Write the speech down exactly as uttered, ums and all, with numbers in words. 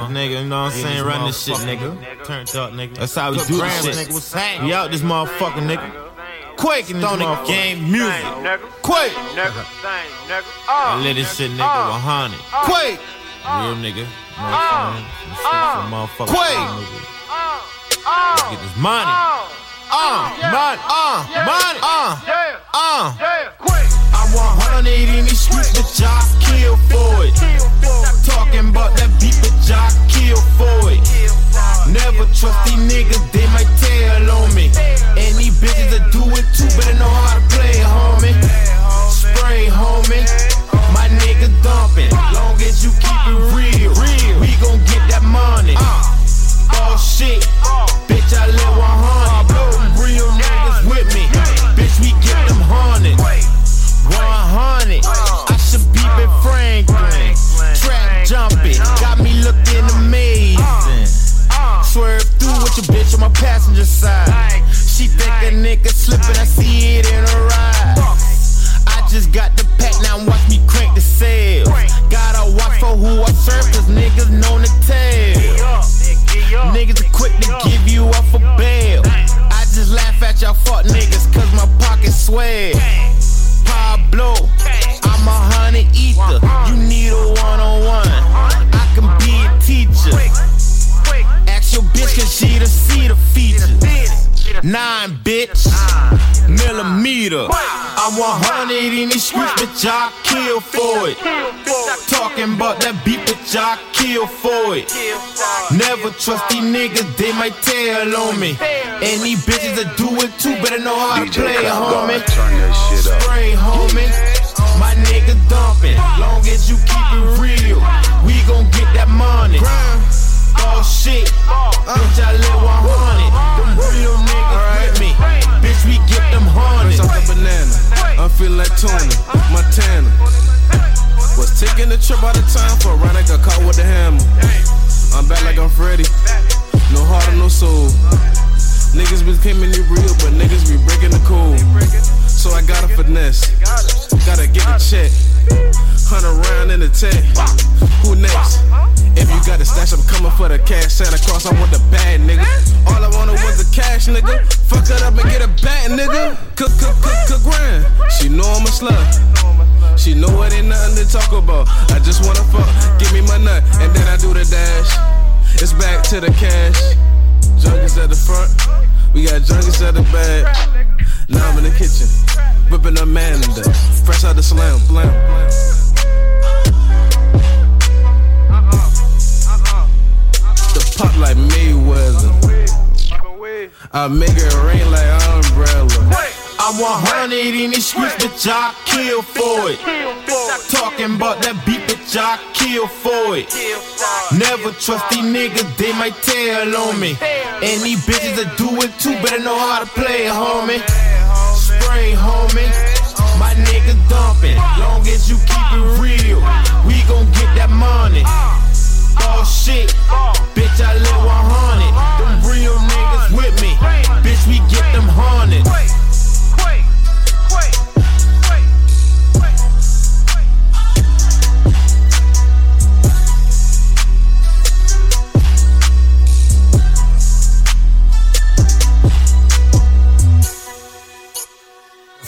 Uh-huh. Nigga, you know what I'm saying? Run this shit, nigga. Turned up, nigga. That's how we do this shit. Nigga, what's happening? We out this motherfucker, nigga. Quake in this motherfucker. Game music. Quake. I let this shit, nigga, one hundred. Quake. Real nigga. You know what I'm saying? Motherfucker. Quake. Let's get this money. Uh, money, uh, money, uh, uh. I want hundred in these streets, but y'all kill for it. Talking about that beat, but y'all kill for it. Never trust these niggas, they might tell on me. And these bitches that do it too, better know how to play, homie. Spray, homie. My nigga dumping. Long as you keep it real, we gon' get that money. Oh shit, bitch, I live one hundred. Real niggas with me, bitch, we get them hundreds. one hundred, I should be Ben Franklin. Trap jumping, got me looking amazing. Swerve through with your bitch on my passenger side. She think a nigga slipping, I see it in her eyes. I just got the pack, now watch me crank the sales. Gotta watch for who I serve, cause niggas known to tell. Niggas are quick to give you up for bail. I just laugh at y'all fuck niggas, cause my pocket swell. Pablo, I'm a honey eater. You need a one-on-one, I can be a teacher. Ask your bitch, cause she the see the features. Nine, bitch, millimeter. I want hundred in these streets, but y'all kill for it. Talking about that beat, but y'all kill for it. Never trust these niggas, they might tell on me. And these bitches that do it too, better know how to play, homie. Spray, homie. My nigga dumping. Long as you keep it real, we gon' get that money. Oh shit, bitch, I live one hundred. Them real niggas with me, bitch, we get them hundreds. Off the banana, I'm feeling like Tony Montana. Was taking the trip out of time for a run, I got caught with the hammer. I'm back like I'm Freddy, no heart and no soul. Niggas be claiming they real, but niggas be breaking the code. So I gotta finesse, gotta get the check. Hundred round in the tech, who next? If you got the stash, I'm coming for the cash. Santa Claus, I want the bad, nigga. All I wanted was the cash, nigga. Fuck it up and get a bat, nigga. Cook, cook, cook, cook, grind. She know I'm a slut. She know it ain't nothing to talk about. I just wanna fuck, give me my nut, and then I do the dash. It's back to the cash. Junkies at the front, we got junkies at the back. Now I'm in the kitchen, whipping Amanda, fresh out the slam, blam, blam. Pop like Mayweather, I make it rain like umbrella. I want hundred in these streets, but y'all kill for it. Talking about that beat, but y'all kill for it. Never trust these niggas, they might tell on me. And these bitches that do it too, better know how to play, homie. Spray, homie.